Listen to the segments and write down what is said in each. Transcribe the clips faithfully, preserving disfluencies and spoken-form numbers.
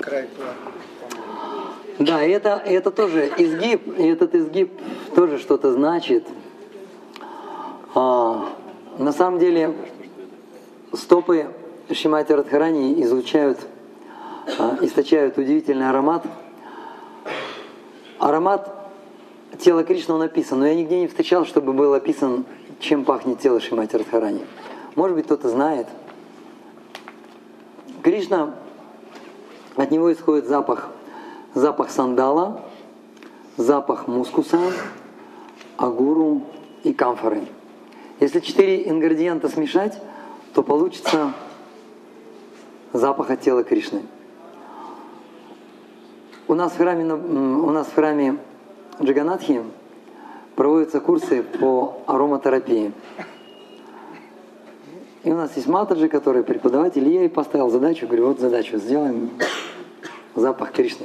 край. Да, и это, это тоже изгиб, и этот изгиб тоже что-то значит. А, на самом деле стопы Шримати Радхарани излучают, а, источают удивительный аромат. Аромат тела Кришны он описан, но я нигде не встречал, чтобы был описан, чем пахнет тело Шримати Радхарани. Может быть, кто-то знает. Кришна, от него исходит запах. Запах сандала, запах мускуса, агуру и камфоры. Если четыре ингредиента смешать, то получится запах от тела Кришны. У нас в храме, у нас в храме Джаганатхи проводятся курсы по ароматерапии. И у нас есть Матаджи, который преподаватель, и я ей поставил задачу, говорю, вот задачу, сделаем запах Кришны.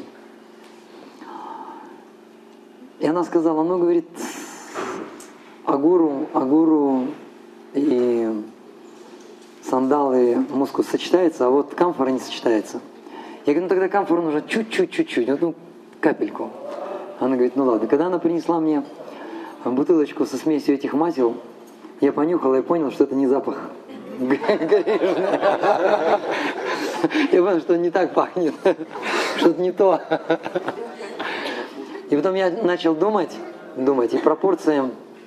И она сказала, ну, говорит, агуру, агуру и сандалы, мускус сочетается, а вот камфора не сочетается. Я говорю, ну тогда камфору нужно чуть-чуть, чуть-чуть, вот, ну, капельку. Она говорит, ну ладно. Когда она принесла мне бутылочку со смесью этих масел, я понюхал и понял, что это не запах. Я понял, что не так пахнет, что-то не то. И потом я начал думать, думать, и пропорции,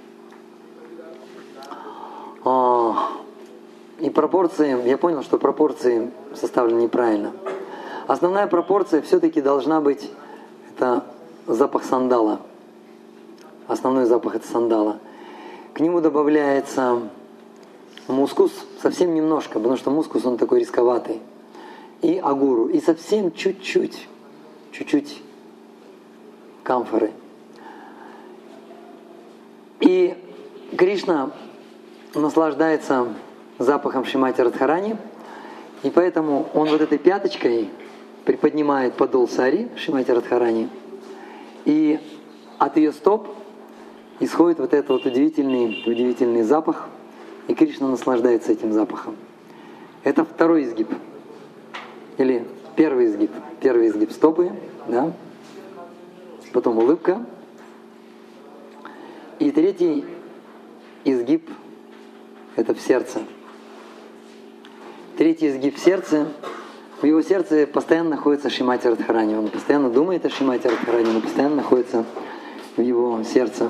и пропорции, я понял, что пропорции составлены неправильно. Основная пропорция все-таки должна быть, это запах сандала. Основной запах это сандала. К нему добавляется мускус, совсем немножко, потому что мускус он такой рисковатый. И агуру, и совсем чуть-чуть, чуть-чуть камфоры. И Кришна наслаждается запахом Шримати Радхарани, и поэтому он вот этой пяточкой приподнимает подол сари Шримати Радхарани, и от ее стоп исходит вот этот вот удивительный, удивительный запах, и Кришна наслаждается этим запахом. Это второй изгиб, или первый изгиб. Первый изгиб стопы, да? Потом улыбка. И третий изгиб – это в сердце. Третий изгиб в сердце. В его сердце постоянно находится Шримати Радхарани. Он постоянно думает о Шримати Радхарани, он постоянно находится в его сердце.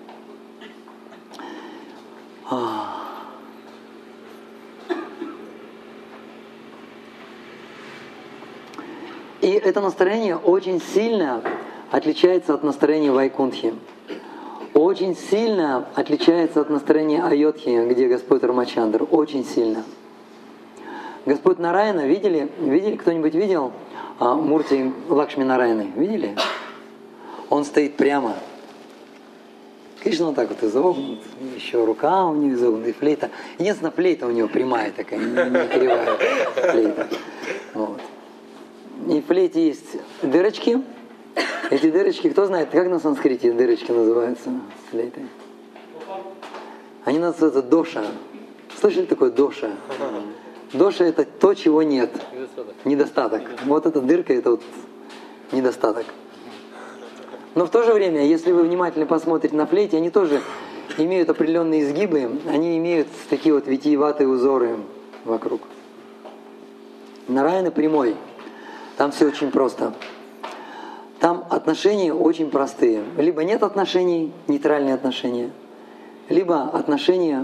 И это настроение очень сильно отличается от настроения Вайкунтхи. Очень сильно отличается от настроения Айодхи, где Господь Рамачандр. Очень сильно. Господь Нараяна, видели? Видели? Кто-нибудь видел а, Мурти Лакшми Нараяны? Видели? Он стоит прямо. Кришна вот так вот изогнут, еще рука у него изогнута, и флейта. Единственное, флейта у него прямая такая, не, не кривая флейта. Вот. И в флейте есть дырочки. Эти дырочки, кто знает, как на санскрите дырочки называются флейтой? Они называются доша. Слышали такое доша? Доша это то, чего нет. Недостаток. Недостаток. Вот эта дырка это вот недостаток. Но в то же время, если вы внимательно посмотрите на флейте, они тоже имеют определенные изгибы, они имеют такие вот витиеватые узоры вокруг. Нараяна прямой. Там все очень просто. Там отношения очень простые. Либо нет отношений, нейтральные отношения, либо отношения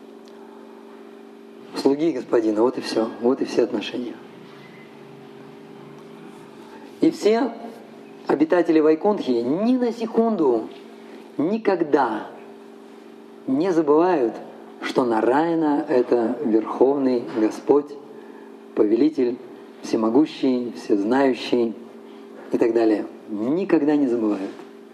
слуги господина. Вот и все. Вот и все отношения. И все обитатели Вайкунтхи ни на секунду, никогда не забывают, что Нараяна – это Верховный Господь, Повелитель, Всемогущий, Всезнающий и так далее. Никогда не забывают.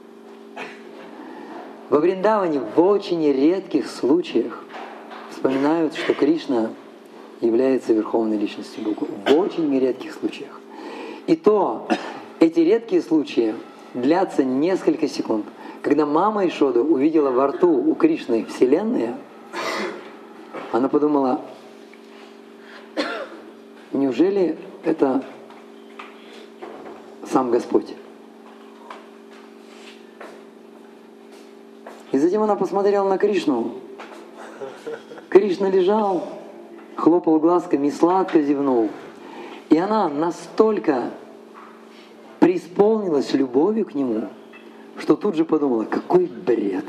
Во Вриндаване в очень редких случаях вспоминают, что Кришна является Верховной Личностью Бога. В очень редких случаях. И то эти редкие случаи длятся несколько секунд. Когда мама Ишода увидела во рту у Кришны Вселенная, она подумала, неужели это сам Господь. И затем она посмотрела на Кришну. Кришна лежал, хлопал глазками и сладко зевнул. И она настолько преисполнилась любовью к нему, что тут же подумала, какой бред.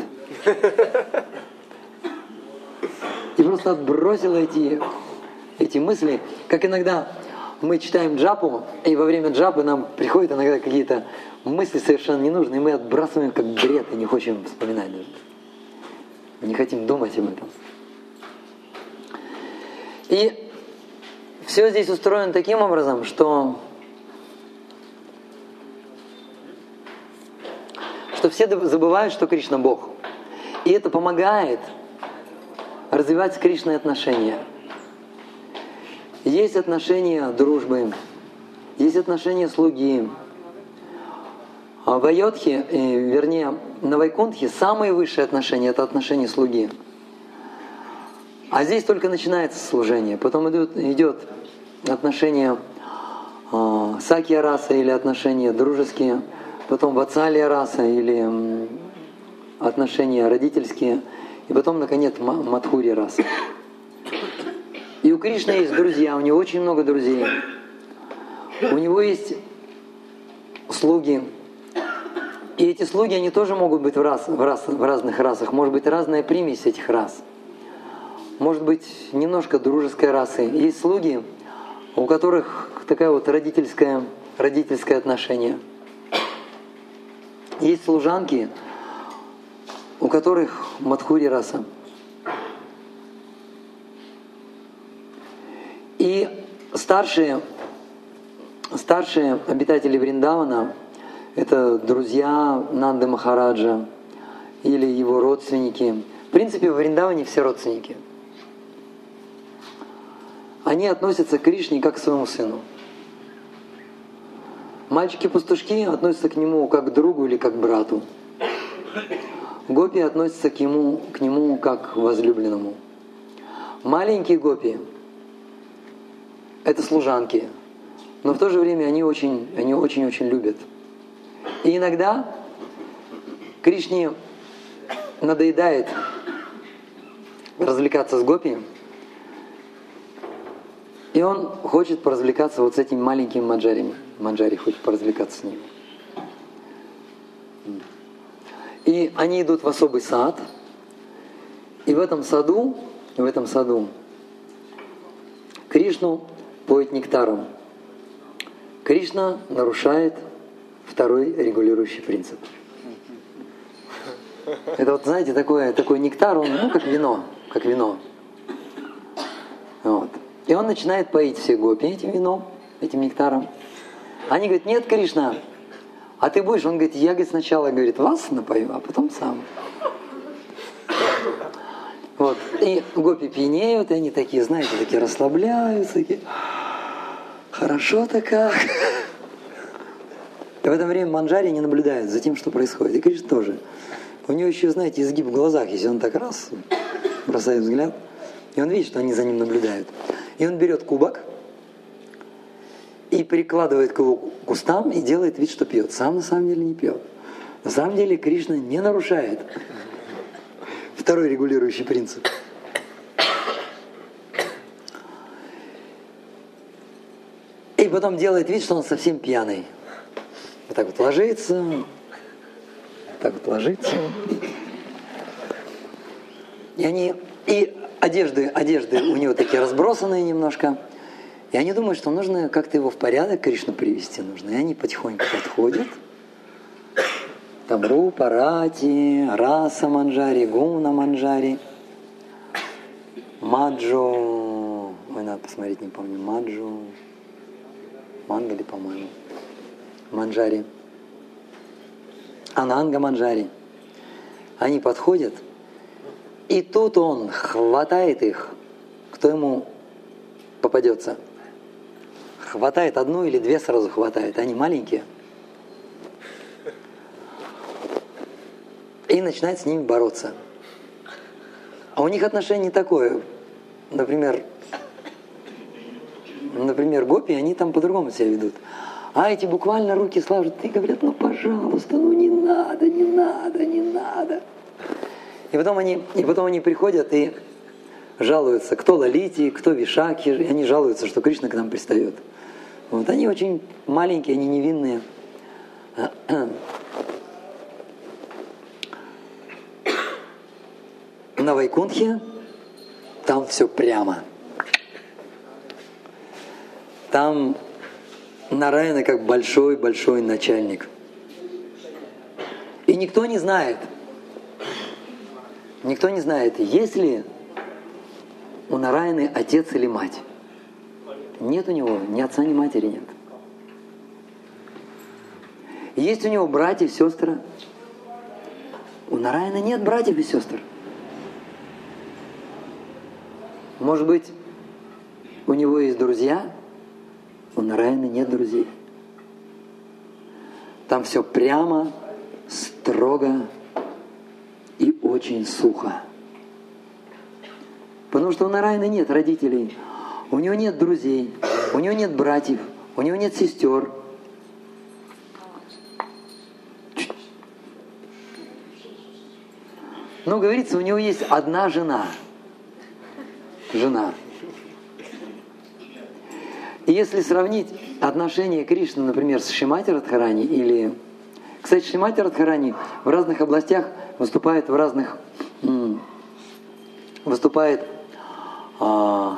И просто отбросила эти, эти мысли, как иногда мы читаем джапу, и во время джапы нам приходят иногда какие-то мысли совершенно ненужные, и мы отбрасываем как бред и не хотим вспоминать даже. Не хотим думать об этом. И все здесь устроено таким образом, что, что все забывают, что Кришна Бог. И это помогает развивать с Кришной отношения. Есть отношения дружбы, есть отношения слуги. А в Айодхе, вернее, на Вайкунтхе самые высшие отношения – это отношения слуги. А здесь только начинается служение. Потом идет, идет отношения э, сакья раса или отношения дружеские, потом ватсалия раса или э, отношения родительские, и потом, наконец, мадхури раса. И у Кришны есть друзья, у него очень много друзей. У него есть слуги. И эти слуги, они тоже могут быть в, рас, в, рас, в разных расах. Может быть, разная примесь этих рас. Может быть, немножко дружеской расы. Есть слуги, у которых такая вот родительское, родительское отношение. Есть служанки, у которых мадхури раса. И старшие, старшие обитатели Вриндавана – это друзья Нанды Махараджа или его родственники. В принципе, в Вриндаване все родственники. Они относятся к Кришне как к своему сыну. Мальчики-пастушки относятся к нему как к другу или как к брату. Гопи относятся к нему, к нему как к возлюбленному. Маленькие гопи – это служанки, но в то же время они очень, они очень-очень любят. И иногда Кришне надоедает развлекаться с гопи, и он хочет поразвлекаться вот с этими маленькими манджарями. Манджари хочет поразвлекаться с ними. И они идут в особый сад, и в этом саду, в этом саду Кришну поет нектаром. Кришна нарушает второй регулирующий принцип. Это вот, знаете, такой, такой нектар, он, ну, как вино, как вино. Вот. И он начинает поить все гопи этим вином, этим нектаром. Они говорят, нет, Кришна, а ты будешь? Он говорит, я, говорит, сначала, говорит, вас напою, а потом сам. Вот. И гопи пьянеют, и они такие, знаете, такие расслабляются, такие, хорошо-то как. И в это время манджари не наблюдает за тем, что происходит. И Кришна тоже. У него еще, знаете, изгиб в глазах, если он так раз бросает взгляд, и он видит, что они за ним наблюдают. И он берет кубок и прикладывает к его кустам и делает вид, что пьет. Сам на самом деле не пьет. На самом деле Кришна не нарушает второй регулирующий принцип. И потом делает вид, что он совсем пьяный. Вот так вот ложится, так вот ложится. И они, и одежды, одежды у него такие разбросанные немножко. И они думают, что нужно как-то его в порядок, Кришну привести нужно. И они потихоньку подходят. Там Рупа, Рати, Раса Манджари, Гуна Манджари, Маджу. Ой, надо посмотреть, не помню. Маджу. Мангали, по-моему. Манджари. Ананга Манджари. Они подходят, и тут он хватает их, кто ему попадется. Хватает одну или две сразу хватает, они маленькие. И начинает с ними бороться. А у них отношение не такое. Например, например, гопи, они там по-другому себя ведут. А эти буквально руки слажут и говорят, ну пожалуйста, ну не надо, не надо, не надо. И потом они, и потом они приходят и жалуются, кто Лалити, кто Вишаки, и они жалуются, что Кришна к нам пристает. Вот они очень маленькие, они невинные. На Вайкунтхе там все прямо. Там Нараяна как большой-большой начальник. И никто не знает, никто не знает, есть ли у Нараяны отец или мать. Нет у него ни отца, ни матери нет. Есть у него братья и сестры. У Нараяны нет братьев и сестр. Может быть, у него есть друзья, у Нараяны нет друзей. Там все прямо, строго и очень сухо. Потому что у Нараяны нет родителей, у него нет друзей, у него нет братьев, у него нет сестер. Но, говорится, у него есть одна жена. Жена. И если сравнить отношение Кришны, например, с Шримати Радхарани, или... Кстати, Шримати Радхарани в разных областях выступает в разных... Выступает... А,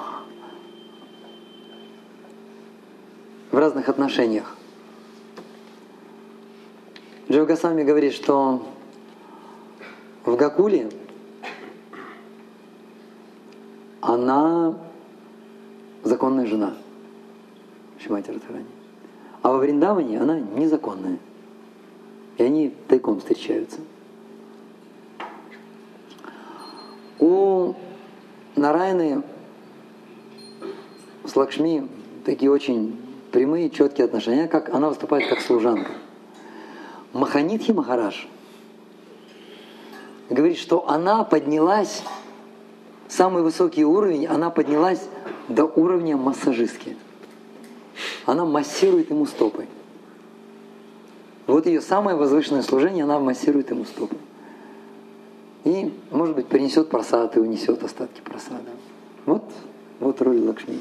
в разных отношениях. Джива Госвами говорит, что в Гакуле она законная жена Шримати Радхарани. А во Вриндаване она незаконная. И они тайком встречаются. У Нараяны с Лакшми такие очень прямые, четкие отношения, как она выступает как служанка. Маханидхи Махарадж говорит, что она поднялась, самый высокий уровень, она поднялась до уровня массажистки. Она массирует ему стопы. Вот ее самое возвышенное служение, она массирует ему стопы. И, может быть, принесет просад и унесет остатки просада. Вот, вот роль Лакшми.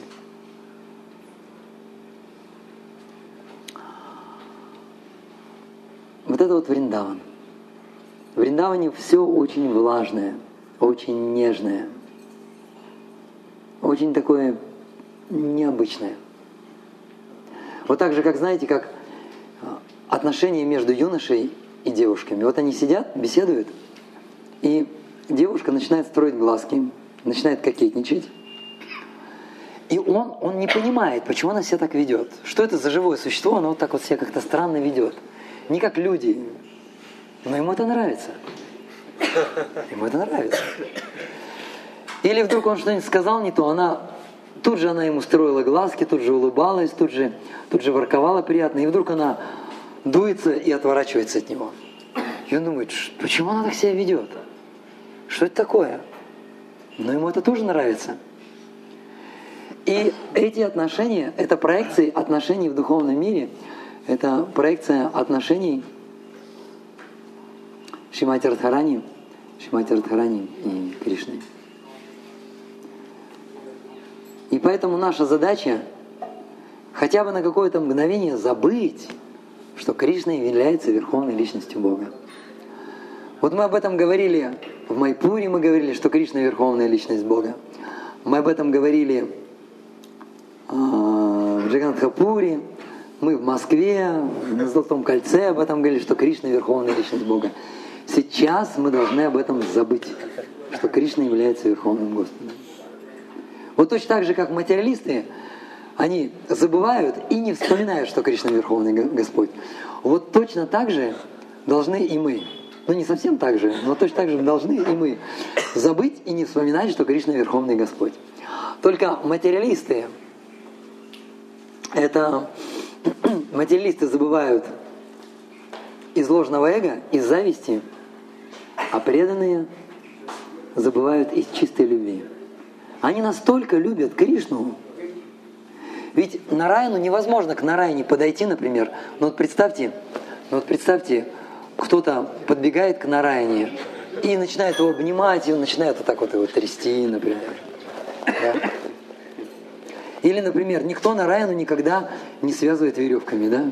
Вот это вот Вриндаван. В Вриндаване все очень влажное, очень нежное, очень такое необычное. Вот так же, как, знаете, как отношения между юношей и девушками. Вот они сидят, беседуют, и девушка начинает строить глазки, начинает кокетничать. И он, он не понимает, почему она себя так ведет. Что это за живое существо, оно вот так вот себя как-то странно ведет. Не как люди. Но ему это нравится. Ему это нравится. Или вдруг он что-нибудь сказал не то, она тут же она ему строила глазки, тут же улыбалась, тут же, тут же ворковала приятно, и вдруг она дуется и отворачивается от него. И он думает, почему она так себя ведет? Что это такое? Но ему это тоже нравится. И эти отношения, это проекции отношений в духовном мире, это проекция отношений Шримати Радхарани, Шримати Радхарани и Кришны. И поэтому наша задача хотя бы на какое-то мгновение забыть, что Кришна является Верховной Личностью Бога. Вот мы об этом говорили в Майпуре, мы говорили, что Кришна Верховная Личность Бога. Мы об этом говорили в Джаганатхапуре, мы в Москве, на Золотом кольце об этом говорили, что Кришна Верховная Личность Бога. Сейчас мы должны об этом забыть, что Кришна является Верховным Господом. Вот точно так же, как материалисты, они забывают и не вспоминают, что Кришна Верховный Господь. Вот точно так же должны и мы. Ну не совсем так же, но точно так же должны и мы забыть и не вспоминать, что Кришна Верховный Господь. Только материалисты, это материалисты забывают из ложного эго, из зависти, а преданные забывают из чистой любви. Они настолько любят Кришну, Ведь Нараяну невозможно к Нараяне подойти, например. Но вот представьте, ну вот представьте, кто-то подбегает к Нараяне и начинает его обнимать, и он начинает вот так вот его трясти, например. Да? Или, например, никто Нараяну никогда не связывает веревками, да?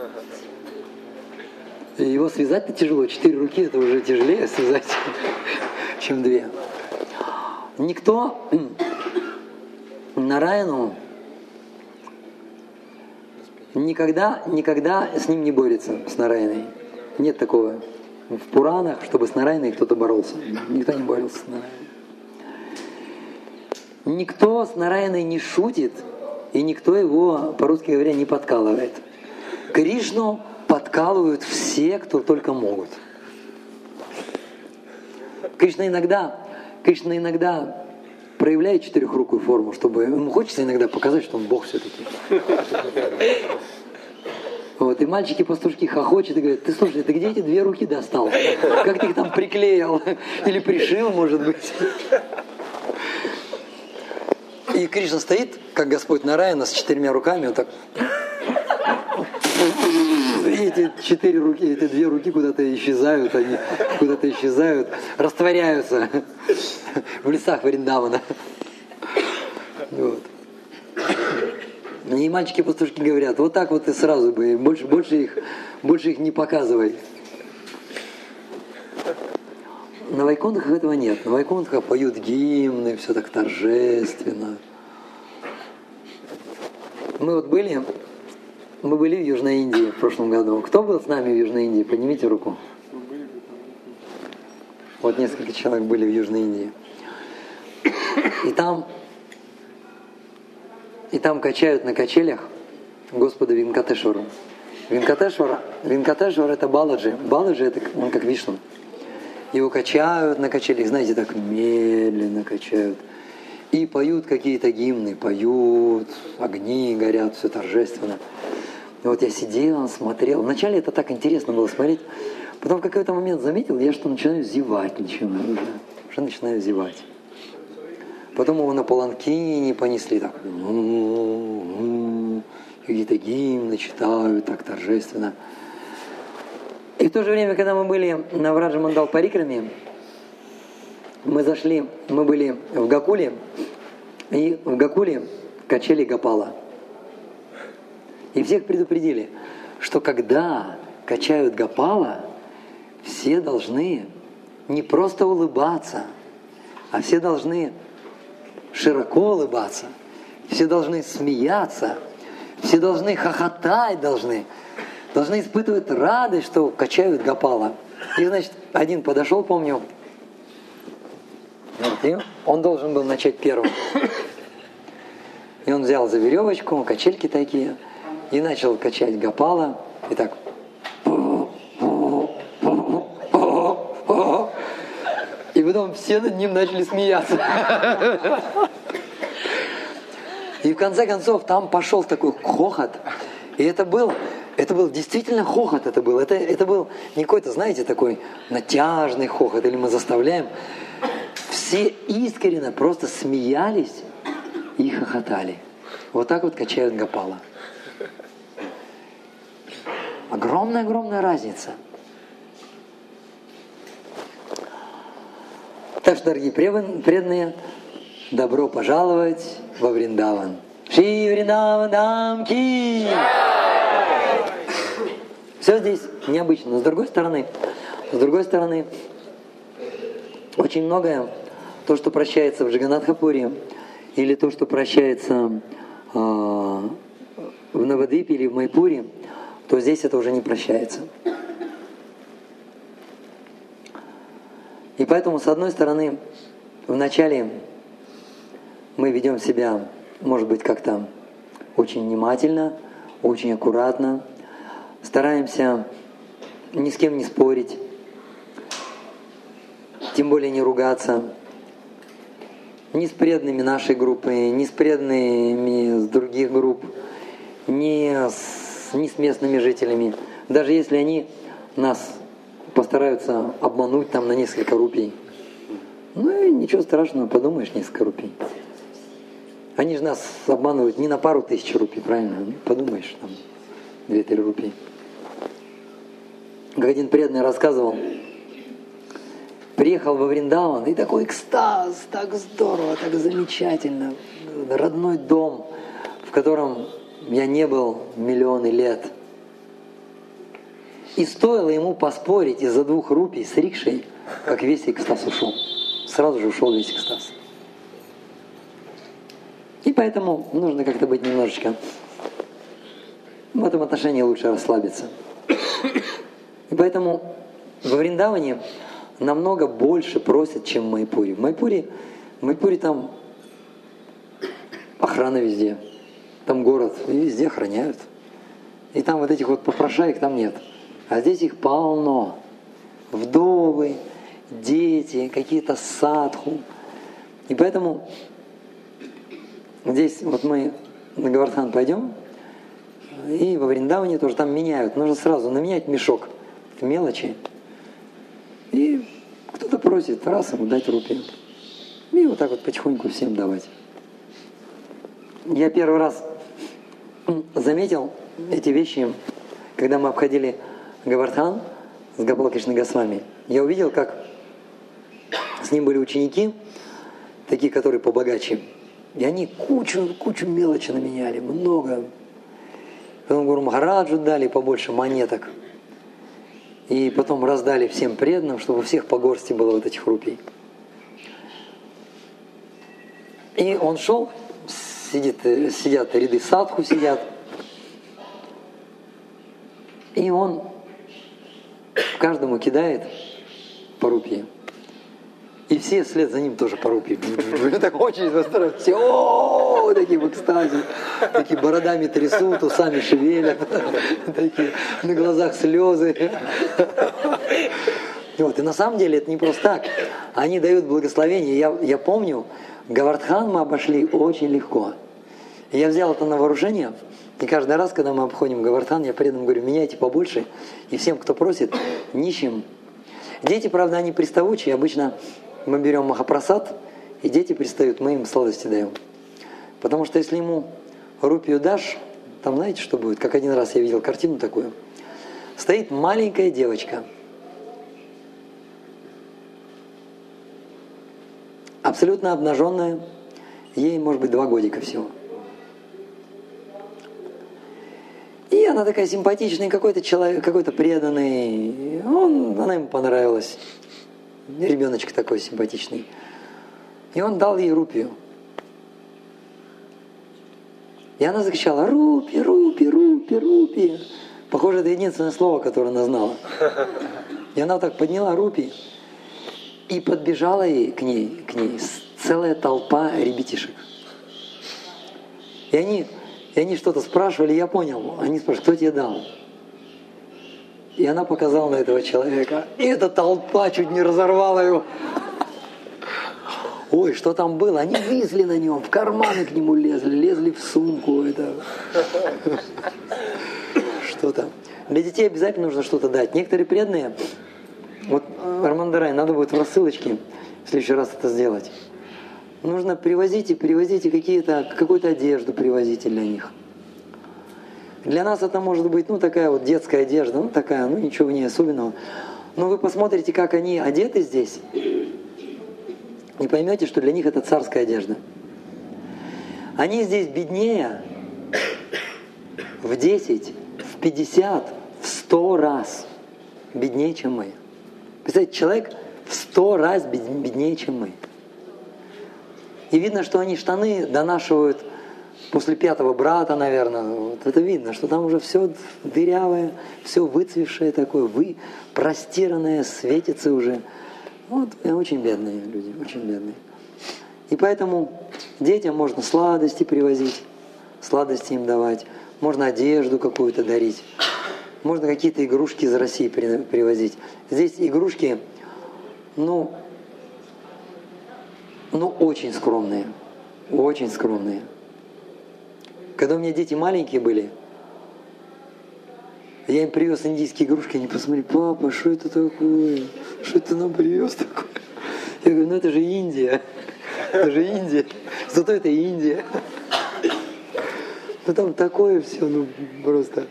И его связать-то тяжело. Четыре руки это уже тяжелее связать, чем две. Никто Нараяну никогда, никогда с ним не борется, с Нараяной. Нет такого в Пуранах, чтобы с Нараяной кто-то боролся. Никто не боролся с Нараяной. Никто с Нараяной не шутит, и никто его, по-русски говоря, не подкалывает. Кришну подкалывают все, кто только могут. Кришна иногда, Кришна иногда проявляет четырехрукую форму, чтобы ему хочется иногда показать, что он Бог все-таки. Вот, и мальчики-пастушки хохочут и говорят: ты слушай, ты где эти две руки достал? Как ты их там приклеил? Или пришил, может быть? И Кришна стоит, как Господь Нараяна, с четырьмя руками, вот так. И эти четыре руки, эти две руки куда-то исчезают, они куда-то исчезают, растворяются в лесах Вриндавана. Вот. И мальчики-пастушки говорят: вот так вот и сразу бы, больше, больше, их, больше их не показывай. На Вайкунтхах этого нет. На Вайкунтхах поют гимны, все так торжественно. Мы вот были, мы были в Южной Индии в прошлом году. Кто был с нами в Южной Индии? Поднимите руку. Вот несколько человек были в Южной Индии. И там, и там качают на качелях Господа Венкатешвару. Венкатешвар, Венкатешвар это Баладжи. Баладжи это он как Вишну. Его качают на качелях, знаете, так медленно качают. И поют какие-то гимны, поют, огни горят, все торжественно. И вот я сидел, смотрел. Вначале это так интересно было смотреть. Потом в какой-то момент заметил, я что начинаю зевать, начинаю, уже, уже начинаю зевать. Потом его на паланкине понесли так. Какие-то гимны читают так торжественно. И в то же время, когда мы были на Враджа Мандал Парикраме, мы зашли, мы были в Гакуле, и в Гакуле качели Гопала. И всех предупредили, что когда качают Гопала, все должны не просто улыбаться, а все должны широко улыбаться, все должны смеяться, все должны хохотать, должны, должны испытывать радость, что качают Гопала. И, значит, один подошел, помню, и он должен был начать первым. И он взял за веревочку, качельки такие, и начал качать Гопала, и так. И потом все над ним начали смеяться. И в конце концов там пошел такой хохот. И это был, это был действительно хохот. Это был, это, это был не какой-то, знаете, такой натяжный хохот, или мы заставляем. Все искренне просто смеялись и хохотали. Вот так вот качают Гопала. Огромная-огромная разница. Так что, дорогие преданные, добро пожаловать во Вриндаван. Шри Вриндаван Дам Ки! Все здесь необычно. Но с другой стороны, с другой стороны, очень многое, то, что прощается в Джаганнатхапуре, или то, что прощается э, в Навадвипе или в Майпуре, то здесь это уже не прощается. И поэтому, с одной стороны, вначале мы ведем себя, может быть, как-то очень внимательно, очень аккуратно, стараемся ни с кем не спорить, тем более не ругаться, ни с преданными нашей группы, ни с преданными с других групп, ни с, ни с местными жителями, даже если они нас постараются обмануть там на несколько рупий. Ну и ничего страшного, подумаешь, несколько рупий. Они же нас обманывают не на пару тысяч рупий, правильно? Ну, подумаешь, там, две-три рупии. Как один преданный рассказывал, приехал во Вриндаван, и такой экстаз, так здорово, так замечательно. Родной дом, в котором я не был миллионы лет. И стоило ему поспорить из-за двух рупий с рикшей, как весь экстаз ушел. Сразу же ушел весь экстаз. И поэтому нужно как-то быть немножечко... В этом отношении лучше расслабиться. И поэтому во Вриндаване намного больше просят, чем в Майпуре. В Майпуре, в Майпуре там охрана везде. Там город, и везде охраняют. И там вот этих вот попрошаек там нет. А здесь их полно. Вдовы, дети, какие-то садху. И поэтому здесь вот мы на Говардхан пойдем, и во Вриндаване тоже там меняют. Нужно сразу наменять мешок в мелочи. И кто-то просит, раз ему дать рупию. И вот так вот потихоньку всем давать. Я первый раз заметил эти вещи, когда мы обходили Говардхан с Гопал Кришной Госвами. Я увидел, как с ним были ученики, такие, которые побогаче. И они кучу, кучу мелочи наменяли, много. Потом Гуру Махараджу дали побольше монеток. И потом раздали всем преданным, чтобы у всех по горсти было вот этих рупий. И он шел, сидит, сидят ряды садху, сидят. И он каждому кидает по рупии. И все вслед за ним тоже по рупии. Так очень восторг. Все о, такие в экстазе. Такие бородами трясут, усами шевелят. Такие на глазах слезы. Вот. И на самом деле это не просто так. Они дают благословение. Я, я помню, Говардхан мы обошли очень легко. И я взял это на вооружение. И каждый раз, когда мы обходим Говардхан, я преданным говорю, меняйте побольше. И всем, кто просит, нищим. Дети, правда, они приставучие. Обычно мы берем махапрасад, и дети пристают, мы им сладости даем. Потому что если ему рупию дашь, там знаете, что будет? Как один раз я видел картину такую. Стоит маленькая девочка. Абсолютно обнаженная. Ей, может быть, два годика всего. И она такая симпатичная, какой-то человек, какой-то преданный. Он, она ему понравилась. Ребеночек такой симпатичный. И он дал ей рупию. И она закричала: рупи, рупи, рупи, рупи. Похоже, это единственное слово, которое она знала. И она вот так подняла рупи. И подбежала ей, к ней, к ней целая толпа ребятишек. И они, и они что-то спрашивали, я понял. Они спрашивают: кто тебе дал? И она показала на этого человека. И эта толпа чуть не разорвала его. Ой, что там было? Они везли на нем, в карманы к нему лезли, лезли в сумку. Это... Что там? Для детей обязательно нужно что-то дать. Некоторые преданные, вот Рамандарай, надо будет в рассылочке в следующий раз это сделать. Нужно привозите, привозите какие-то, какую-то одежду привозите для них. Для нас это может быть, ну, такая вот детская одежда, ну, такая, ну, ничего в ней особенного. Но вы посмотрите, как они одеты здесь, и поймете, что для них это царская одежда. Они здесь беднее в десять, в пятьдесят, в сто раз беднее, чем мы. Представляете, человек в сто раз беднее, чем мы. И видно, что они штаны донашивают после пятого брата, наверное. Вот это видно, что там уже все дырявое, все выцвевшее такое, вы, простиранное, светится уже. Вот очень бедные люди, очень бедные. И поэтому детям можно сладости привозить, сладости им давать, можно одежду какую-то дарить, можно какие-то игрушки из России привозить. Здесь игрушки, ну, ну очень скромные, очень скромные. Когда у меня дети маленькие были, я им привез индийские игрушки, они посмотрели: папа, что это такое? Что ты нам привез такое? Я говорю: ну это же Индия. Это же Индия. Зато это Индия. Ну там такое все, ну просто.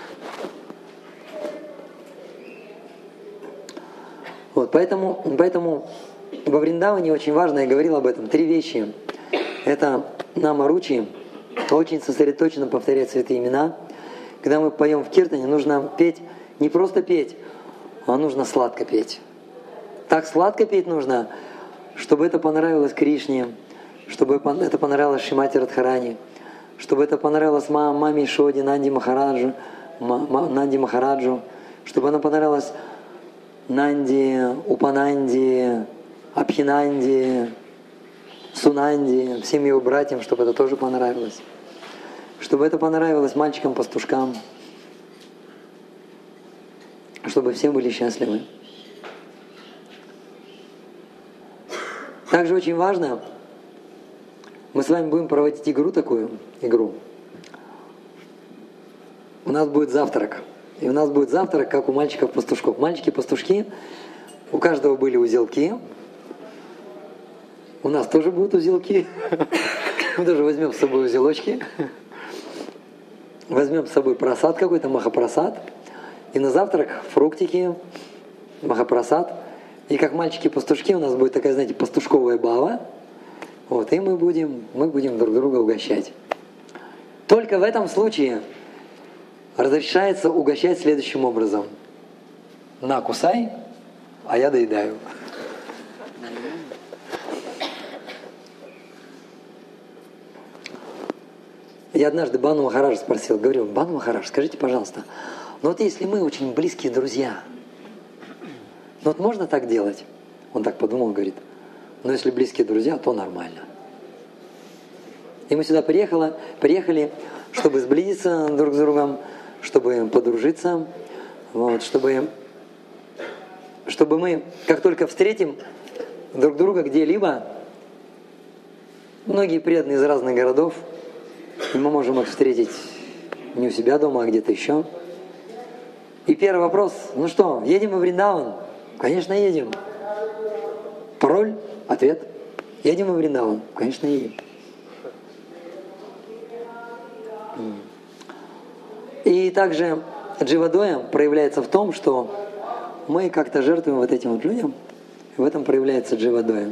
Вот, поэтому, поэтому во Вриндаване очень важно, я говорил об этом, три вещи. Это намаручи, очень сосредоточенно повторять святые имена. Когда мы поем в киртане, нужно петь, не просто петь, а нужно сладко петь. Так сладко петь нужно, чтобы это понравилось Кришне, чтобы это понравилось Шримати Радхарани, чтобы это понравилось маме Шоди, Нанди Махараджу, Нанди Махараджу, чтобы оно понравилось Нанди, Упананди, Абхинанди, Сунанди, всем его братьям, чтобы это тоже понравилось. Чтобы это понравилось мальчикам-пастушкам, чтобы все были счастливы. Также очень важно, мы с вами будем проводить игру такую, игру. У нас будет завтрак. И у нас будет завтрак, как у мальчиков-пастушков. Мальчики-пастушки, у каждого были узелки. У нас тоже будут узелки. Мы даже возьмем с собой узелочки. Возьмем с собой просад какой-то, махапрасад. И на завтрак фруктики, махапрасад. И как мальчики-пастушки у нас будет такая, знаете, пастушковая бава. Вот, и мы будем, мы будем друг друга угощать. Только в этом случае разрешается угощать следующим образом. На, кусай, а я доедаю. Я однажды Бану Махараджа спросил, говорю, Бану Махарадж, скажите, пожалуйста, ну вот если мы очень близкие друзья, ну вот можно так делать? Он так подумал, говорит, но если близкие друзья, то нормально. И мы сюда приехали, приехали, чтобы сблизиться друг с другом, чтобы подружиться, вот, чтобы, чтобы мы, как только встретим друг друга где-либо, многие преданные из разных городов, и мы можем их встретить не у себя дома, а где-то еще. И первый вопрос, ну что, едем во Вриндаван? Конечно, едем. Пароль? Ответ. Едем во Вриндаван? Конечно, едем. И также дживадоя проявляется в том, что мы как-то жертвуем вот этим вот людям, и в этом проявляется дживадоя.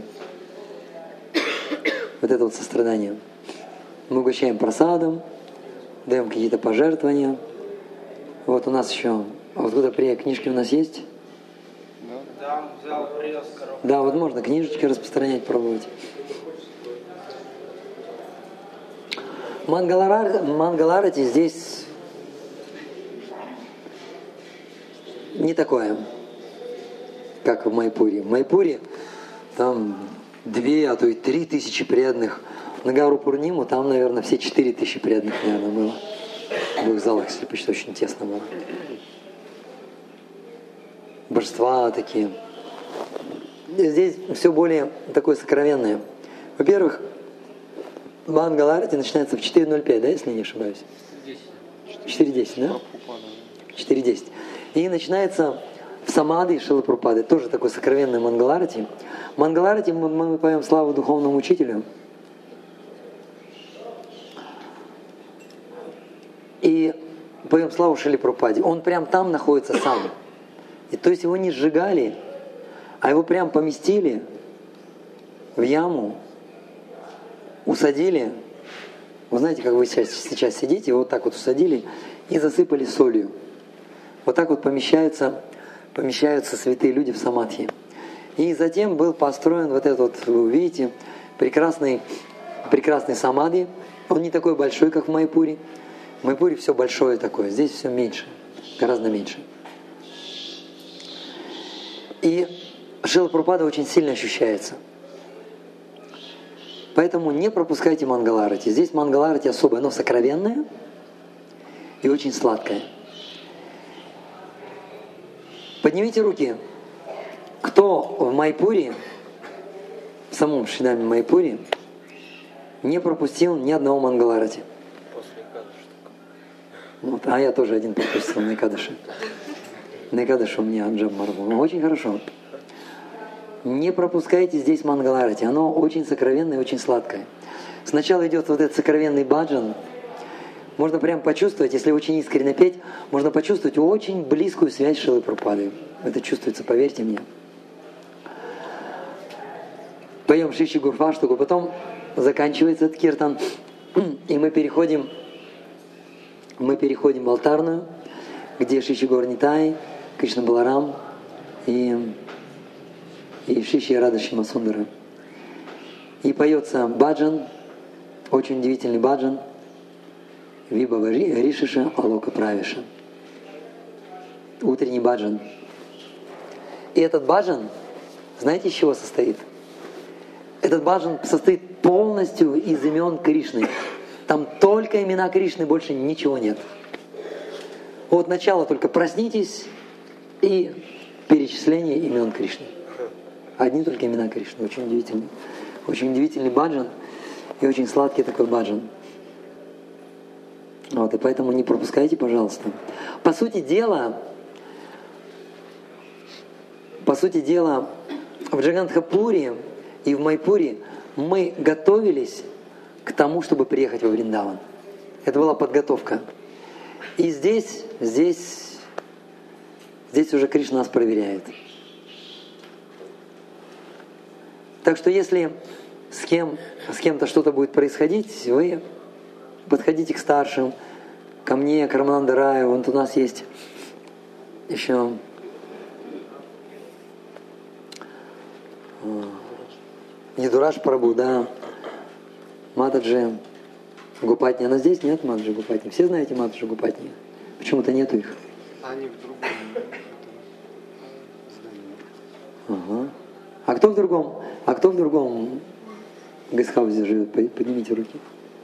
Вот это вот сострадание. Мы угощаем просадом, даем какие-то пожертвования. Вот у нас еще, а вот куда при книжки у нас есть? Да, взял, привез коробку. Да, вот можно книжечки распространять, пробовать. Мангаларати здесь не такое, как в Майпуре. В Майпуре там две, а то и три тысячи преданных. На Гару Пурниму там, наверное, все четыре тысячи преданных, наверное, было. В двух залах, если почти очень тесно было. Божества такие. Здесь все более такое сокровенное. Во-первых, Мангаларати начинается в четыре ноль пять, да, если не ошибаюсь? четыре десять, да? четыре десять. И начинается в Самади Шрилы Прабхупады, тоже такой сокровенный Мангаларати. Мангаларати мы, мы поем славу духовному учителю. И поем славу Шриле Прабхупаде. Он прям там находится сам. И то есть его не сжигали, а его прям поместили в яму, усадили. Вы знаете, как вы сейчас, сейчас сидите, вот так вот усадили и засыпали солью. Вот так вот помещаются, помещаются святые люди в самадхи. И затем был построен вот этот вот, вы видите, прекрасный, прекрасный самадхи. Он не такой большой, как в Майпуре. В Майпуре все большое такое, здесь все меньше, гораздо меньше. И Шрила Прабхупада очень сильно ощущается. Поэтому не пропускайте Мангаларати. Здесь Мангаларати особое, оно сокровенное и очень сладкое. Поднимите руки. Кто в Майпуре, в самом Шридаме Майпуре, не пропустил ни одного Мангаларати? После Экадыши. Вот, а я тоже один пропустил на Экадыши. На Экадыши у меня Джаб Марбу. Очень хорошо. Не пропускайте здесь мангаларати, оно очень сокровенное и очень сладкое. Сначала идет вот этот сокровенный баджан. Можно прям почувствовать, если очень искренне петь, можно почувствовать очень близкую связь с Шрилой Прабхупадой. Это чувствуется, поверьте мне. Поем Шиши Гурфаштуку, потом заканчивается этот киртан, и мы переходим, мы переходим в алтарную, где Шиши Горнитай, Кришна Баларам и, и Шиши Рада Шимасундара. И поется баджан, очень удивительный баджан, Вибхава Ришиша Алока Правиша. Утренний баджан. И этот баджан, знаете, из чего состоит? Этот баджан состоит полностью из имен Кришны. Там только имена Кришны, больше ничего нет. Вот начало только проснитесь и перечисление имен Кришны. Одни только имена Кришны. Очень удивительный. Очень удивительный баджан и очень сладкий такой баджан. Вот, и поэтому не пропускайте, пожалуйста. По сути дела, по сути дела, в Джагандхапуре и в Майпуре мы готовились к тому, чтобы приехать во Вриндаван. Это была подготовка. И здесь, здесь, здесь уже Кришна нас проверяет. Так что если с кем, с кем-то что-то будет происходить, вы подходите к старшим, ко мне, к Рамананда Раю. Вот у нас есть еще Ядураш Прабhu, да, Матаджи Гупатни. Она здесь? Нет Матаджи Гупатни? Все знаете Матаджи Гупатни? Почему-то нету их. Они в другом здании. Ага. А кто в другом? А кто в другом гестхаусе живет? Поднимите руки.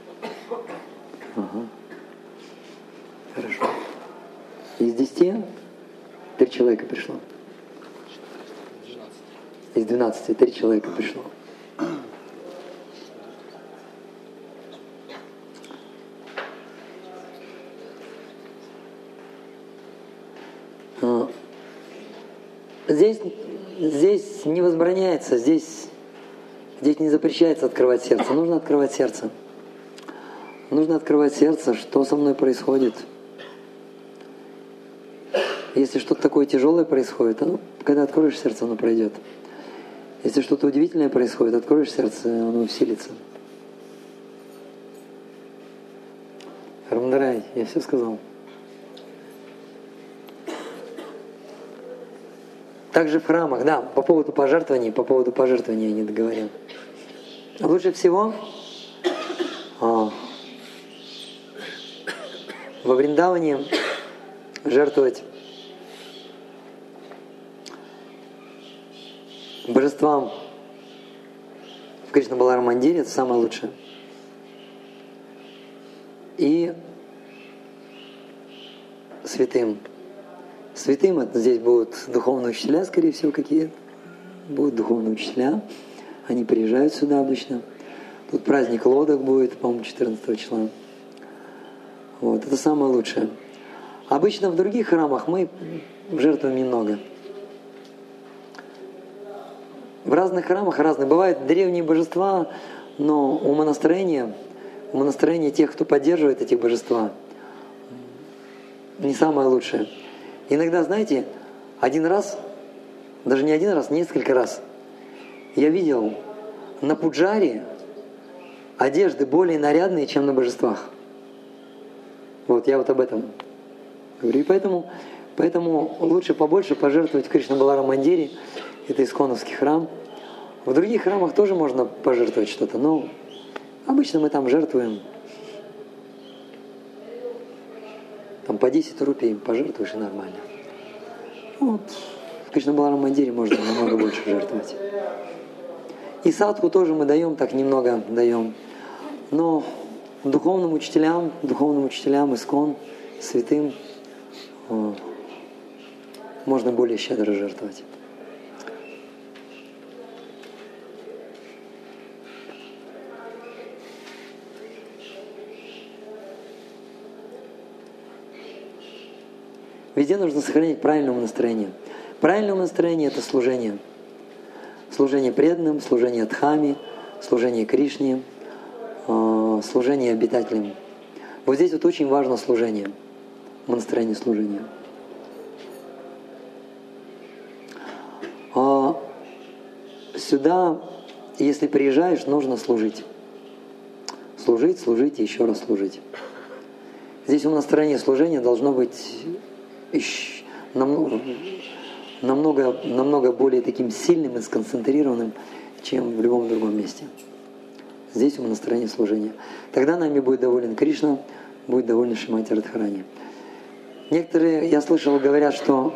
Ага. Хорошо. Из десяти три человека пришло. Из двенадцати три человека пришло. Здесь, здесь не возбраняется, здесь, здесь не запрещается открывать сердце. Нужно открывать сердце. Нужно открывать сердце, что со мной происходит. Если что-то такое тяжелое происходит, оно, когда откроешь сердце, оно пройдет. Если что-то удивительное происходит, откроешь сердце, оно усилится. Рамдарай, я все сказал. Также в храмах, да, по поводу пожертвований, по поводу пожертвований я не договорил. Лучше всего а, во Вриндаване жертвовать божествам в Кришна Баларам Мандире, это самое лучшее. И святым. Святым это здесь будут духовные учителя, скорее всего, какие будут духовные учителя. Они приезжают сюда обычно. Тут праздник лодок будет, по-моему, четырнадцатого числа. Вот, это самое лучшее. Обычно в других храмах мы жертвуем немного. В разных храмах разные. Бывают древние божества, но умонастроение, умонастроение тех, кто поддерживает эти божества, не самое лучшее. Иногда, знаете, один раз, даже не один раз, несколько раз, я видел на пуджаре одежды более нарядные, чем на божествах. Вот, я вот об этом говорю. И поэтому, поэтому лучше побольше пожертвовать в Кришна Баларам Мандире. Это исконовский храм. В других храмах тоже можно пожертвовать что-то, но обычно мы там жертвуем. Там по десять рупий пожертвуешь и нормально. Вот. В Кришна Баларам Мандире можно намного больше жертвовать. И садху тоже мы даем, так немного даем. Но духовным учителям, духовным учителям, искон, святым о, можно более щедро жертвовать. Везде нужно сохранять правильное настроение. Правильное настроение – это служение. Служение преданным, служение Дхаме, служение Кришне, служение обитателям. Вот здесь вот очень важно служение, настроение служения. Сюда, если приезжаешь, нужно служить. Служить, служить и еще раз служить. Здесь настроение служения должно быть намного, намного, намного более таким сильным и сконцентрированным, чем в любом другом месте. Здесь настроение служения. Тогда нами будет доволен Кришна, будет доволен Шримати Радхарани. Некоторые, я слышал, говорят, что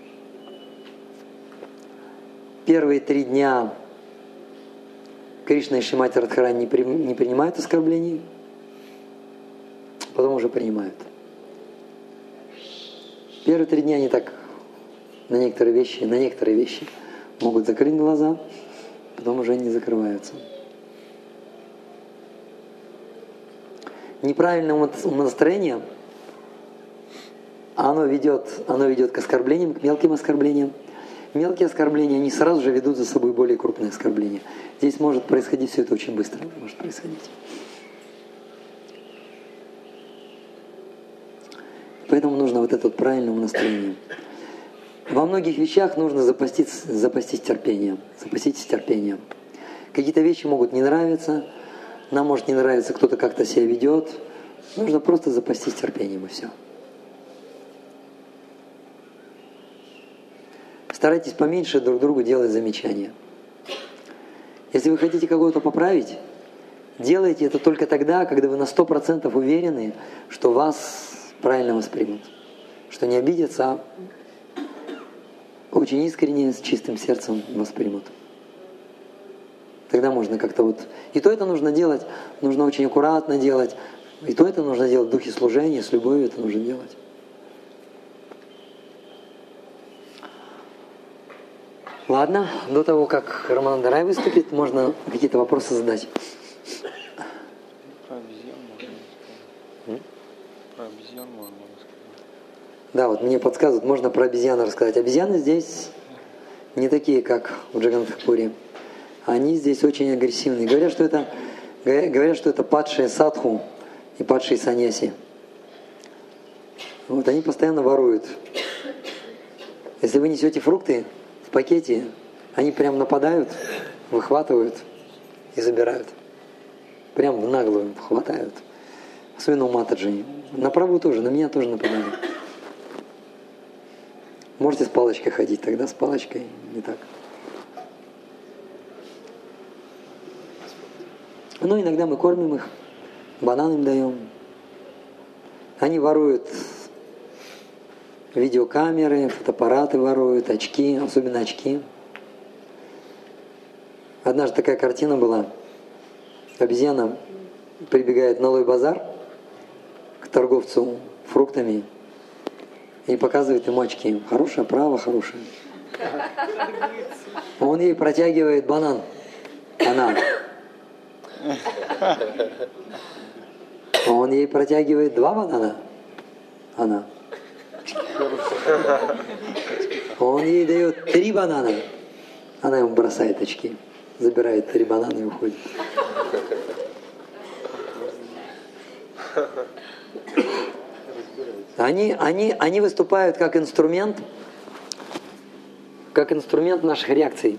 первые три дня Кришна и Шримати Радхарани не, при, не принимают оскорблений, потом уже принимают. Первые три дня они так на некоторые вещи, на некоторые вещи могут закрыть глаза, потом уже не закрываются. Неправильное умонастроение, оно ведет, оно ведет к оскорблениям, к мелким оскорблениям. Мелкие оскорбления, они сразу же ведут за собой более крупные оскорбления. Здесь может происходить все это очень быстро. Может происходить. Поэтому нужно вот это вот правильное настроение. Во многих вещах нужно запастись, запастись терпением. Запаститесь терпением. Какие-то вещи могут не нравиться. Нам может не нравиться, кто-то как-то себя ведет. Нужно просто запастись терпением, и все. Старайтесь поменьше друг другу делать замечания. Если вы хотите кого-то поправить, делайте это только тогда, когда вы на сто процентов уверены, что вас правильно воспримут. Что не обидятся, а очень искренне, с чистым сердцем воспримут. Тогда можно как-то вот... И то это нужно делать, нужно очень аккуратно делать. И то это нужно делать в духе служения, с любовью это нужно делать. Ладно, до того, как Рамананда Рай выступит, можно какие-то вопросы задать. Про обезьян можно рассказать. Про обезьян можно рассказать. Да, вот мне подсказывают, можно про обезьян рассказать. Обезьяны здесь не такие, как в Джаганнатхапуре. Они здесь очень агрессивные. Говорят, что это, говорят, что это падшие садху и падшие саньяси. Вот они постоянно воруют. Если вы несете фрукты в пакете, они прям нападают, выхватывают и забирают. Прям в наглую хватают. Особенно у Матаджи. На правую тоже, на меня тоже нападали. Можете с палочкой ходить, тогда с палочкой не так. Ну, иногда мы кормим их, банан им даем. Они воруют видеокамеры, фотоаппараты воруют, очки, особенно очки. Однажды такая картина была. Обезьяна прибегает на Лой-базар к торговцу фруктами и показывает ему очки. Хорошая, право, хорошая. Он ей протягивает банан. Она. Он ей протягивает два банана. Она. Он ей дает три банана. Она ему бросает очки. Забирает три банана и уходит. Они, они, они выступают как инструмент, как инструмент наших реакций.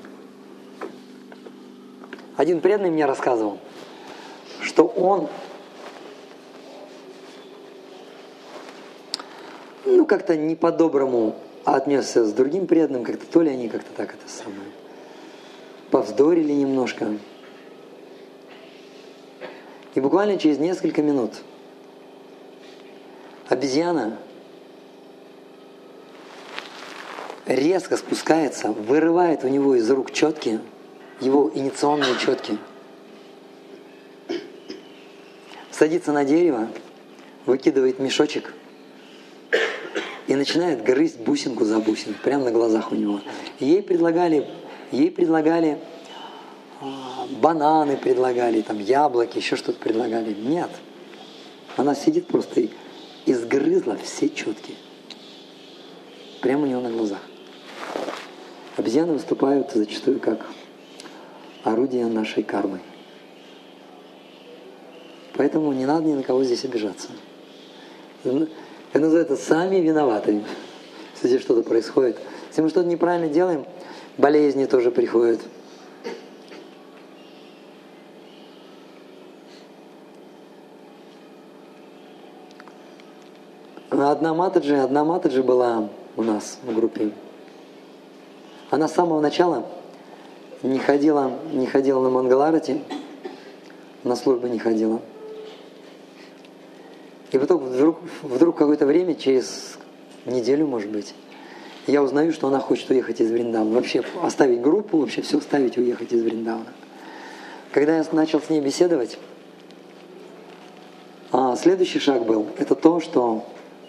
Один преданный мне рассказывал, что он ну как-то не по-доброму отнесся с другим преданным, как-то то ли они как-то так это самое повздорили немножко. И буквально через несколько минут обезьяна резко спускается, вырывает у него из рук четки, его инициационные четки, садится на дерево, выкидывает мешочек и начинает грызть бусинку за бусинку, прямо на глазах у него. И ей предлагали, ей предлагали а, бананы, предлагали, там, яблоки, еще что-то предлагали. Нет. Она сидит просто и, и сгрызла все четки. Прямо у него на глазах. Обезьяны выступают зачастую как орудие нашей кармы. Поэтому не надо ни на кого здесь обижаться. Это называется «сами виноваты», если здесь что-то происходит. Если мы что-то неправильно делаем, болезни тоже приходят. Одна матаджи, одна матаджи была у нас в группе. Она с самого начала не ходила, не ходила на Мангаларати, на службу не ходила. И потом вдруг, вдруг какое-то время, через неделю, может быть, я узнаю, что она хочет уехать из Вриндавана. Вообще оставить группу, вообще все оставить и уехать из Вриндавана. Когда я начал с ней беседовать, а следующий шаг был, это то, что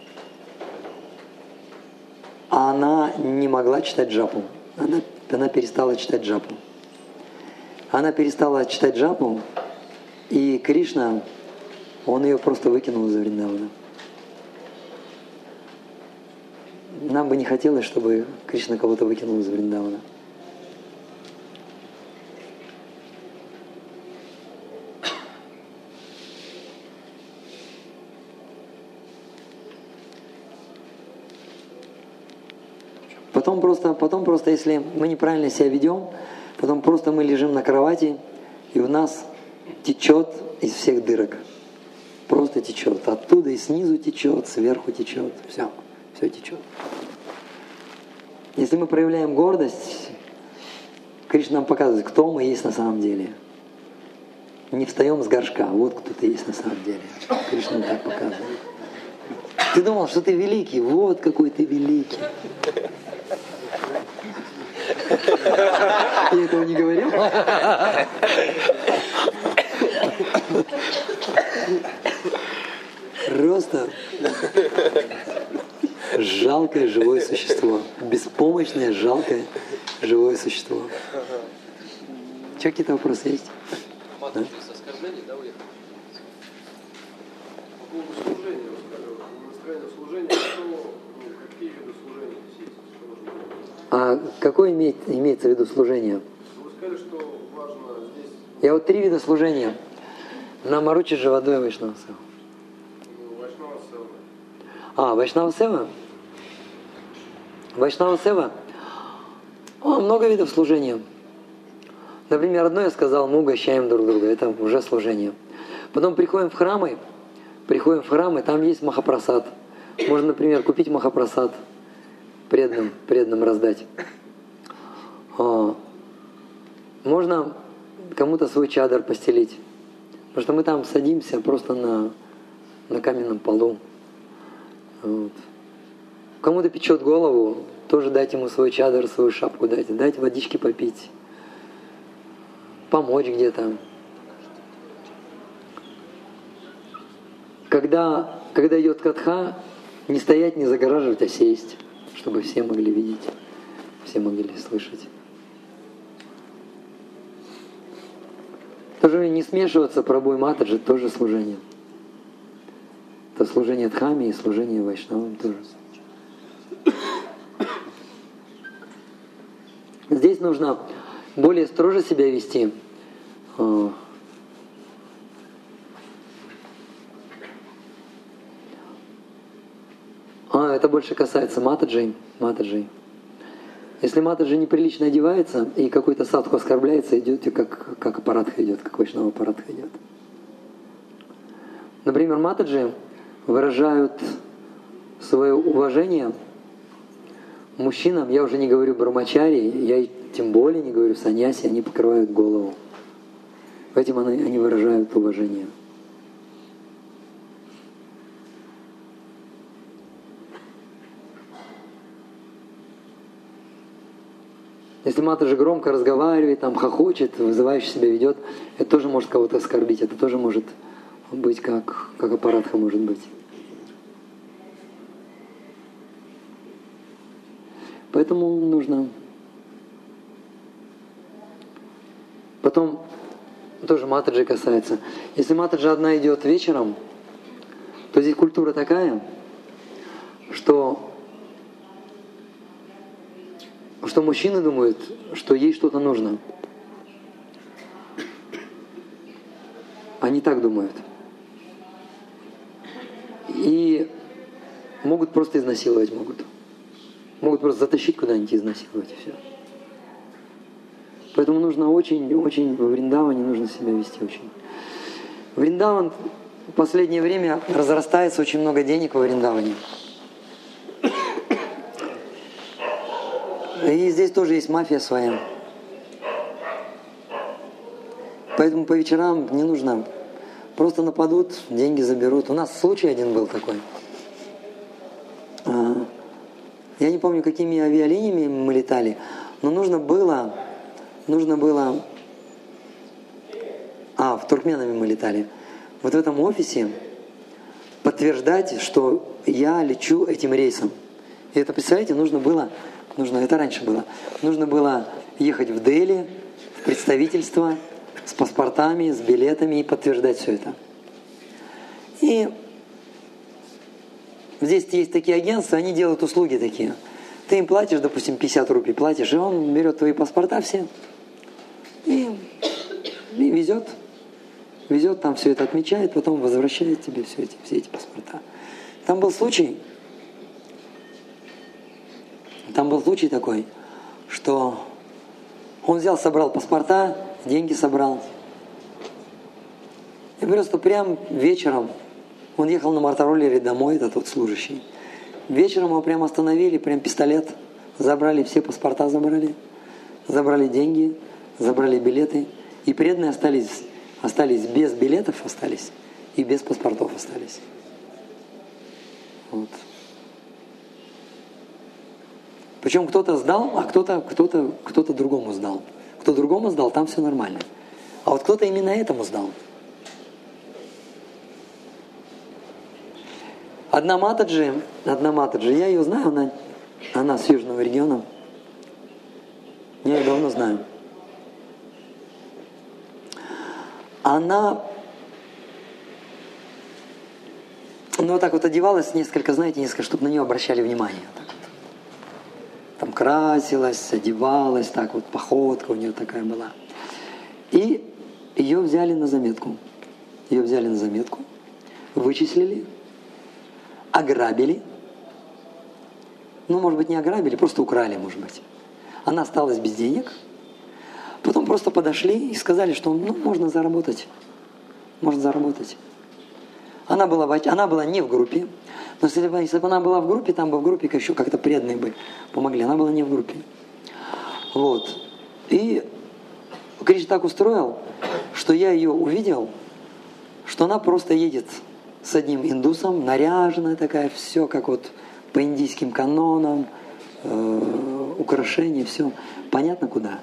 она не могла читать джапу. Она, она перестала читать джапу. Она перестала читать джапу, и Кришна, он ее просто выкинул из Вриндавана. Нам бы не хотелось, чтобы Кришна кого-то выкинул из Вриндавана. Потом просто, потом просто, если мы неправильно себя ведем, потом просто мы лежим на кровати, и у нас течет из всех дырок. Просто течет. Оттуда и снизу течет, сверху течет. Все, все течет. Если мы проявляем гордость, Кришна нам показывает, кто мы есть на самом деле. Не встаем с горшка, вот кто ты есть на самом деле. Кришна нам так показывает. Ты думал, что ты великий, вот какой ты великий. Я этого не говорил? Просто жалкое живое существо. Беспомощное, жалкое живое существо. Че, какие-то вопросы есть? Матушка с оскорблений, да, уехали? По поводу служения, настроение служения, что, ну, какие виды служения здесь есть? А какое имеет, имеется в виду служение? Вы сказали, что важно здесь... Я вот три вида служения. На Маручи Живадуя Вайшнава Сева. Ну, Вайшнава Сева. А, Вайшнава Сева? Вайшнава Сева? О, много видов служения. Например, одно я сказал, мы угощаем друг друга, это уже служение. Потом приходим в храмы, приходим в храмы, там есть махапрасад. Можно, например, купить махапрасад, преданным, преданным раздать. А, можно кому-то свой чадр постелить. Потому что мы там садимся просто на, на каменном полу. Вот. Кому-то печет голову, тоже дать ему свой чадр, свою шапку дать, дать водички попить, помочь где-то. Когда, когда идет катха, не стоять, не загораживать, а сесть, чтобы все могли видеть, все могли слышать. Тоже не смешиваться, прабху и матаджи, тоже служение. Это служение дхами и служение вайшнавам тоже. Здесь нужно более строже себя вести. А, это больше касается матаджи. матаджи. Если матаджи неприлично одевается, и какой-то садху оскорбляется, идете как, как аппаратха идет, как вайшнава аппаратха идет. Например, матаджи выражают свое уважение мужчинам, я уже не говорю брамачари, я тем более не говорю саньяси, они покрывают голову. Этим они, они выражают уважение. Если матаджи громко разговаривает, там хохочет, вызывающе себя ведет, это тоже может кого-то оскорбить, это тоже может быть как, как аппаратха может быть. Поэтому нужно. Потом тоже матаджи касается. Если матаджи одна идет вечером, то здесь культура такая, что что мужчины думают, что ей что-то нужно. Они так думают. И могут просто изнасиловать, могут. Могут просто затащить куда-нибудь и изнасиловать, и все. Поэтому нужно очень, очень, во Вриндаване нужно себя вести очень. Вриндаван в последнее время разрастается, очень много денег во Вриндаване. И здесь тоже есть мафия своя. Поэтому по вечерам не нужно. Просто нападут, деньги заберут. У нас случай один был такой. Я не помню, какими авиалиниями мы летали, но нужно было, нужно было, а, в Туркменами мы летали, вот в этом офисе подтверждать, что я лечу этим рейсом. И это, представляете, нужно было, нужно, это раньше было, нужно было ехать в Дели, в представительство, с паспортами, с билетами и подтверждать все это. И здесь есть такие агентства, они делают услуги такие. Ты им платишь, допустим, пятьдесят рублей платишь, и он берет твои паспорта все и, и везет. Везет, там все это отмечает, потом возвращает тебе все эти, все эти паспорта. Там был случай, там был случай такой, что он взял, собрал паспорта, деньги собрал. И просто прям вечером он ехал на мотороллере домой, это тот служащий. Вечером его прям остановили, прям пистолет. Забрали все паспорта, забрали. Забрали деньги, забрали билеты. И преданные остались, остались без билетов, остались. И без паспортов остались. Вот. Причем кто-то сдал, а кто-то, кто-то, кто-то другому сдал. Кто другому сдал, там все нормально. А вот кто-то именно этому сдал. Одна Матаджи, одна Матаджи, я ее знаю, она, она с южного региона. Я ее давно знаю. Она, ну вот так вот одевалась несколько, знаете, несколько, чтобы на нее обращали внимание. Так вот. Там красилась, одевалась, так вот, походка у нее такая была. И ее взяли на заметку. Ее взяли на заметку, вычислили, ограбили. Ну, может быть, не ограбили, просто украли, может быть. Она осталась без денег. Потом просто подошли и сказали, что ну, можно заработать. Можно заработать. Она была, она была не в группе. Но если бы, если бы она была в группе, там бы в группе еще как-то преданные бы помогли. Она была не в группе. Вот. И Кришна так устроил, что я ее увидел, что она просто едет с одним индусом, наряженная такая, все как вот по индийским канонам, э, украшения, все. Понятно куда.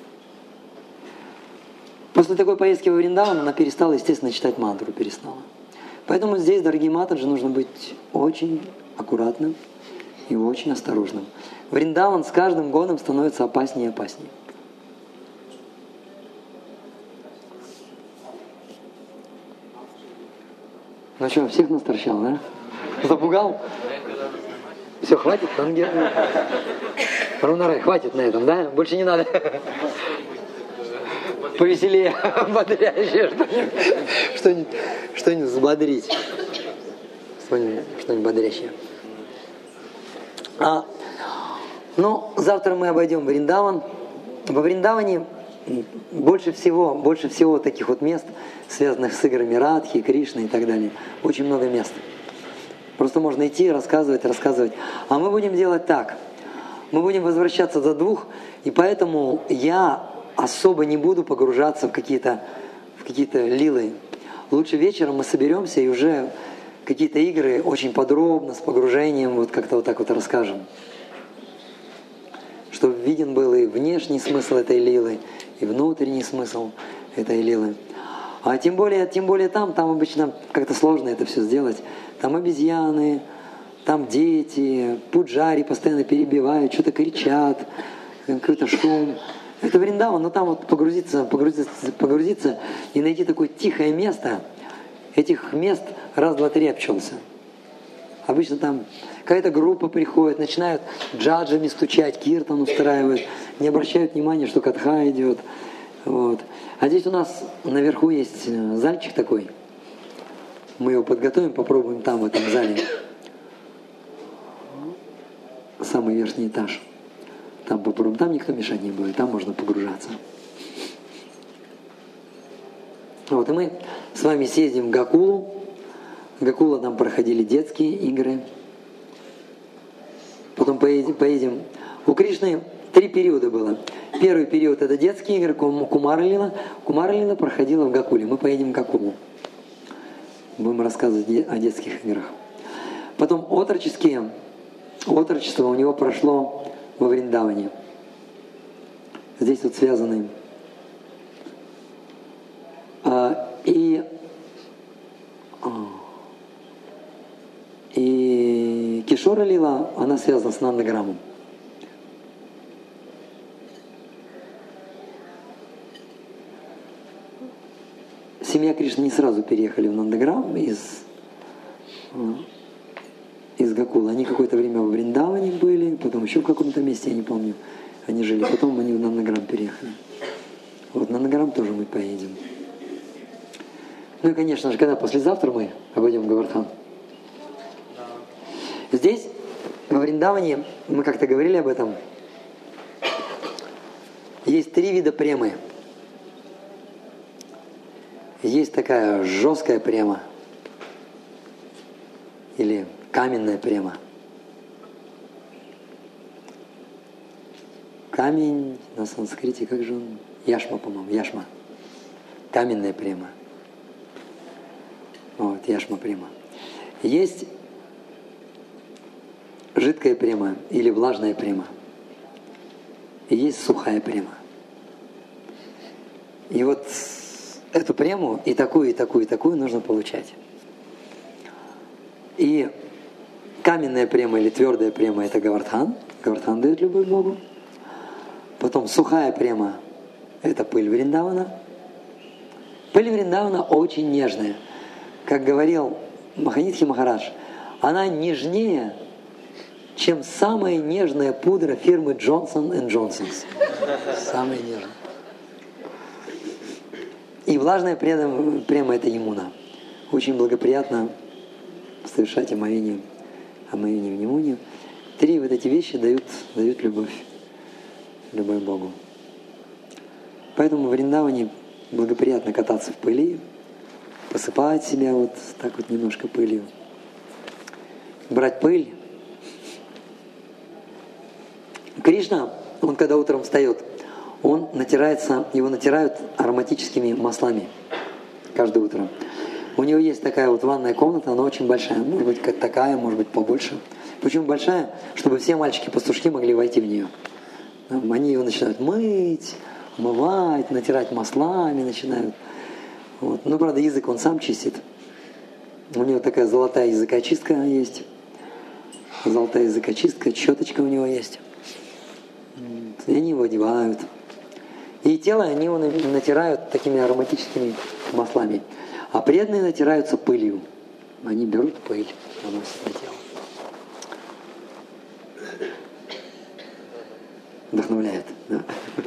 После такой поездки во Вриндаван она перестала, естественно, читать мантру, перестала. Поэтому здесь, дорогие матаджи, нужно быть очень аккуратным и очень осторожным. Вриндаван с каждым годом становится опаснее и опаснее. Ну что, всех насторчал, да? Запугал? Все, хватит? Равнарай, хватит на этом, да? Больше не надо. Повеселее, бодрящее что-нибудь. Что-нибудь, что-нибудь взбодрить. Что-нибудь, что-нибудь бодрящее. А, ну, завтра мы обойдем Вриндаван. Во Вриндаване больше всего, больше всего таких вот мест, связанных с играми Радхи, Кришны и так далее. Очень много мест. Просто можно идти, рассказывать, рассказывать. А мы будем делать так. Мы будем возвращаться до двух, и поэтому я особо не буду погружаться в какие-то, в какие-то лилы. Лучше вечером мы соберемся и уже какие-то игры очень подробно, с погружением, вот как-то вот так вот расскажем. Чтобы виден был и внешний смысл этой лилы, и внутренний смысл этой лилы. А тем более, тем более там, там обычно как-то сложно это все сделать. Там обезьяны, там дети, пуджари постоянно перебивают, что-то кричат, какой-то шум. Это Вриндаван, но там вот погрузиться, погрузиться, погрузиться и найти такое тихое место. Этих мест раз, два, три обчелся. Обычно там какая-то группа приходит, начинают джаджами стучать, киртан устраивают, не обращают внимания, что катха идет. Вот. А здесь у нас наверху есть зальчик такой. Мы его подготовим, попробуем там, в этом зале. Самый верхний этаж. Там попробуем. Там никто мешать не будет, там можно погружаться. Вот, и мы с вами съездим в Гакулу. В Гакула там проходили детские игры. Потом поедем, поедем. У Кришны три периода было. Первый период это детские игры, Кумара-лила. Кумара-лила проходила в Гакуле. Мы поедем в Гакулу. Будем рассказывать о детских играх. Потом отроческие. Отрочество у него прошло во Вриндаване. Здесь вот связаны. А, и, и Кишора Лила, она связана с Нандаграмом. Семья Кришны не сразу переехали в Нандаграм из, из Гакулы. Они какое-то время в Вриндаване были, потом еще в каком-то месте, я не помню, они жили. Потом они в Нандаграм переехали. Вот в Нандаграм тоже мы поедем. Ну и, конечно же, когда послезавтра мы обойдем Говардхан. Здесь, во Вриндаване, мы как-то говорили об этом, есть три вида премы. Есть такая жесткая према или каменная према. Камень на санскрите, как же он? Яшма, по-моему, яшма. Каменная према. Вот, яшма према. Есть жидкая према или влажная према. И есть сухая према. И вот эту прему и такую, и такую, и такую нужно получать. И каменная према или твердая према — это Говардхан. Говардхан дает любовь к Богу. Потом сухая према — это пыль Вриндавана. Пыль Вриндавана очень нежная. Как говорил Маханидхи Махарадж, она нежнее, чем самая нежная пудра фирмы Johnson энд Johnson. Самая нежная. И влажная према, према — это Ямуна. Очень благоприятно совершать омовение, омовение в Ямуне. Три вот эти вещи дают, дают любовь, любовь к Богу. Поэтому в Вриндаване благоприятно кататься в пыли, посыпать себя вот так вот немножко пылью, брать пыль. Кришна, он когда утром встает, он натирается, его натирают ароматическими маслами каждое утро. У него есть такая вот ванная комната, она очень большая, может быть как такая, может быть побольше. Почему большая? Чтобы все мальчики-пастушки могли войти в нее. Они его начинают мыть, омывать, натирать маслами начинают. Вот. Но, правда, язык он сам чистит. У него такая золотая языкочистка есть. Золотая языкочистка, щеточка у него есть. И они его одевают. И тело они его натирают такими ароматическими маслами. А преданные натираются пылью. Они берут пыль, наносят на тело. Вдохновляет, да?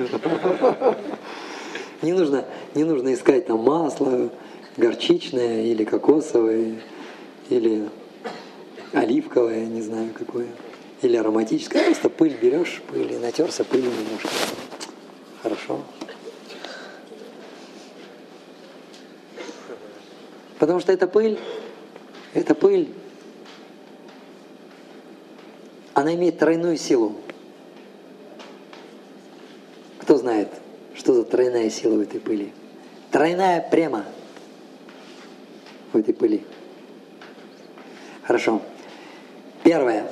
Не нужно, не нужно искать там масло горчичное или кокосовое, или оливковое, не знаю какое, или ароматическое. Просто пыль берешь, пыль, и натерся пылью немножко. Хорошо. Потому что эта пыль, эта пыль, она имеет тройную силу. Кто знает, что за тройная сила в этой пыли? Тройная према в этой пыли. Хорошо. Первое.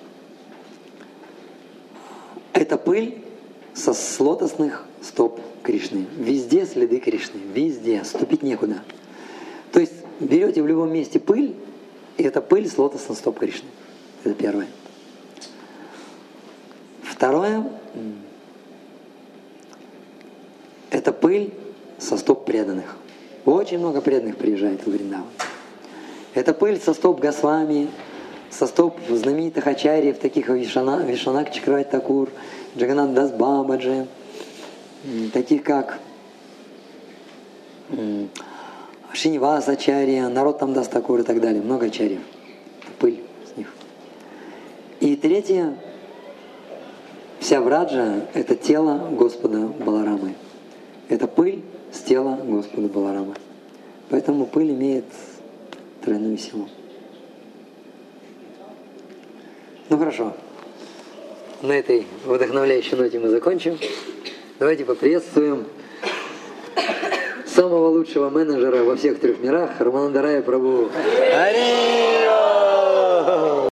Это пыль со с лотосных стоп Кришны. Везде следы Кришны. Везде. Ступить некуда. То есть берете в любом месте пыль, и это пыль с лотосных стоп Кришны. Это первое. Второе. Это пыль со стоп преданных. Очень много преданных приезжает в Вриндаван. Это пыль со стоп Госвами, со стоп знаменитых ачарьев, таких как Вишванат Чакраварти Такур, Джаганнат Дас Бабаджи, таких как Шиниваса ачарья, народ там даст такой и так далее. Много ачарьев. Пыль с них. И третье. Вся враджа – это тело Господа Баларамы. Это пыль с тела Господа Баларамы. Поэтому пыль имеет тройную силу. Ну хорошо. На этой вдохновляющей ноте мы закончим. Давайте поприветствуем самого лучшего менеджера во всех трех мирах, Раманандарая Прабху. Ари!